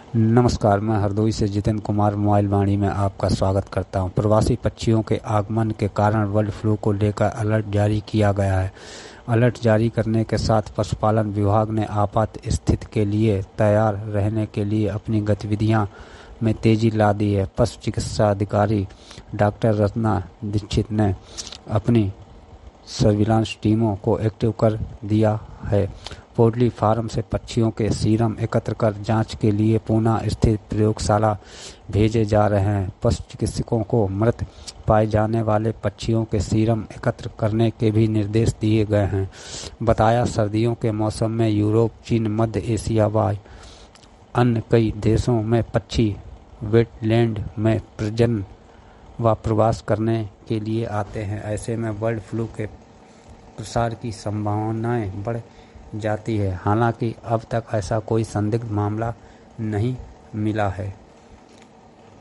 नमस्कार, मैं हरदोई से जितेंद्र कुमार मोबाइल वाणी में आपका स्वागत करता हूं। प्रवासी पक्षियों के आगमन के कारण बर्ड फ्लू को लेकर अलर्ट जारी किया गया है। अलर्ट जारी करने के साथ पशुपालन विभाग ने आपात स्थिति के लिए तैयार रहने के लिए अपनी गतिविधियां में तेजी ला दी है। पशु चिकित्सा अधिकारी डॉक्टर रत्ना दीक्षित ने अपनी सर्विलांस टीमों को एक्टिव कर दिया है। पोल्ट्री फार्म से पक्षियों के सीरम एकत्र कर जांच के लिए पूना स्थित प्रयोगशाला भेजे जा रहे हैं। पशु चिकित्सकों को मृत पाए जाने वाले पक्षियों के सीरम एकत्र करने के भी निर्देश दिए गए हैं। बताया, सर्दियों के मौसम में यूरोप, चीन, मध्य एशिया व अन्य कई देशों में पक्षी वेटलैंड में प्रजनन व प्रवास करने के लिए आते हैं। ऐसे में बर्ड फ्लू के प्रसार की संभावनाएं बढ़ जाती है। हालांकि अब तक ऐसा कोई संदिग्ध मामला नहीं मिला है।